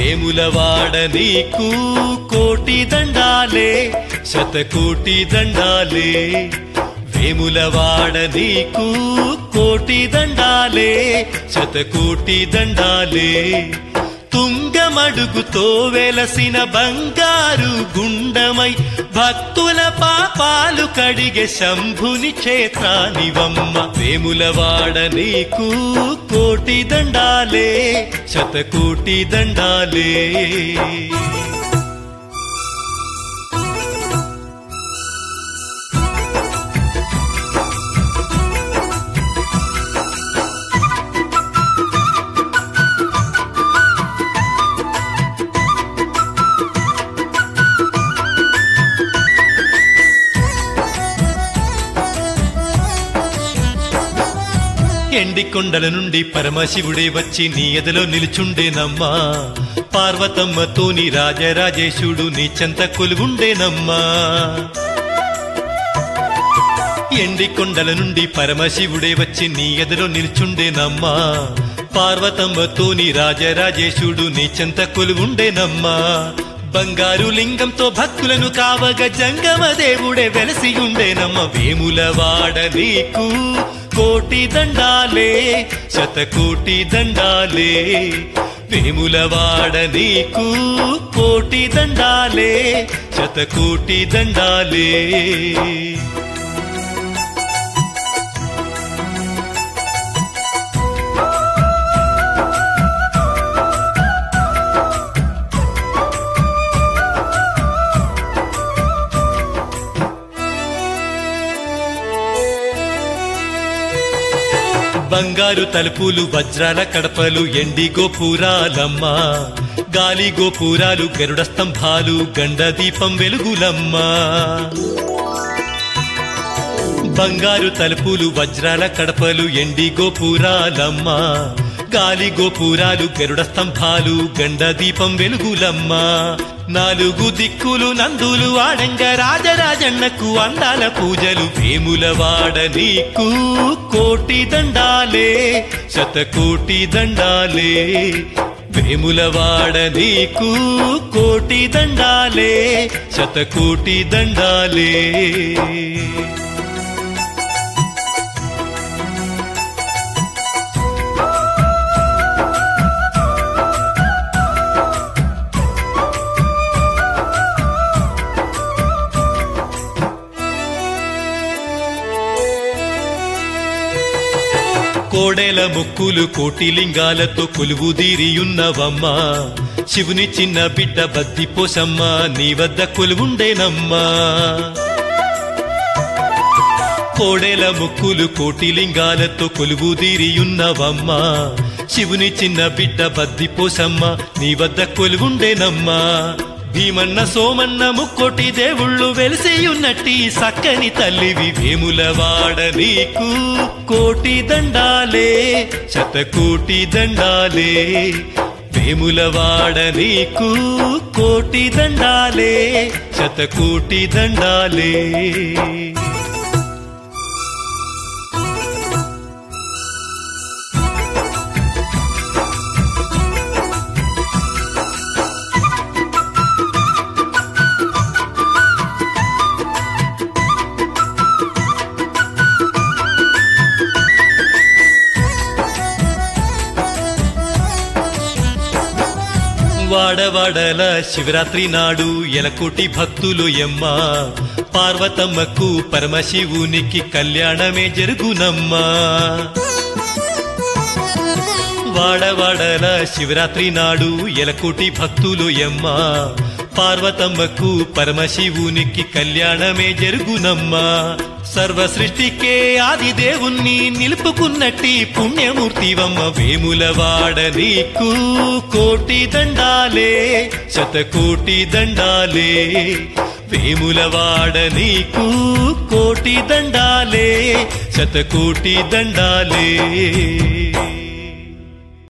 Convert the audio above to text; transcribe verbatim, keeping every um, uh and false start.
వేములవాడ నీకు కోటి దండాలే శతకోటి దండాలే వేములవాడ నీకు కోటి దండాలే శతకోటి దండాలే తుంగమడుగుతో వెలసిన బంగారు గుండమై భక్తుల పాపాలు కడిగే శంభుని క్షేత్రానివమ్మ వేములవాడ నీకు కోటి దండాలే శతకోటి దండాలే ఎండి కొండల నుండి పరమశివుడే వచ్చి నీ ఎదలో నిలుచుండేనమ్మా పార్వతమ్మతోని రాజరాజేశుడు నీ చెంత కొలువుండేనమ్మా ఎండి కొండల నుండి పరమశివుడే వచ్చి నీ ఎదలో నిలుచుండేనమ్మా పార్వతమ్మతోని రాజరాజేశుడు నీ చెంత కొలువుండేనమ్మా బంగారు లింగంతో భక్తులను కావగ జంగమ దేవుడే వెలసి ఉండేనమ్మ వేములవాడ నీకు కోటి దండాలే శతకోటి దండాలే వేములవాడ నీకు కోటి దండాలే శతకోటి దండాలే బంగారు తలుపులు వజ్రాల కడపలు ఎండి గోపురాలమ్మా గాలి గోపురాలు గరుడ స్తంభాలు గండ దీపం వెలుగులమ్మా బంగారు తలుపులు వజ్రాల కడపలు ఎండి గోపురాలమ్మా గాలి గోపురాలు గరుడ స్తంభాలు గండ దీపం వెలుగులమ్మా నాలుగు దిక్కులు నందులు ఆడంగ రాజరాజన్నకు అందాల పూజలు వేములవాడ నీకు కోటి దండాలే శతకోటి దండాలే వేములవాడ నీకు కోటి దండాలే శతకోటి దండాలే కోడెల ముక్కులు కోటి లింగాలతో కొలువుదీరియున్నవమ్మా శివుని చిన్న బిడ్డ బద్ది పోసమ్మ నీ వద్ద కొలువుండేనమ్మా కోడెల ముక్కులు కోటి లింగాలతో కొలువుదీరియున్నవమ్మా శివుని చిన్న బిడ్డ బద్ది పోసమ్మ నీ వద్ద కొలువుండేనమ్మా భీమన్న సోమన్న ముక్కోటి దేవుళ్ళు వెలిసియున్నట్టి సక్కని తల్లివి వేములవాడ నీకు కోటి దండాలే శతకోటి దండాలే వేములవాడ నీకు కోటి దండాలే శతకోటి దండాలే వాడవాడల శివరాత్రి నాడు ఎలకోటి భక్తులు ఎమ్మ పార్వతమ్మకు పరమశివునికి కళ్యాణమే జరుగునమ్మా వాడవాడల శివరాత్రి నాడు ఎలకోటి భక్తులు ఎమ్మ పార్వతమ్మకు పరమశివునికి కళ్యాణమే జరుగునమ్మా సర్వ సృష్టికే ఆది దేవుణ్ణి నిలుపుకున్నట్టి పుణ్యమూర్తివమ్మ వేములవాడ నీకు కోటి దండాలే శతకోటి దండాలే వేములవాడ నీకు కోటి దండాలే శతకోటి దండాలే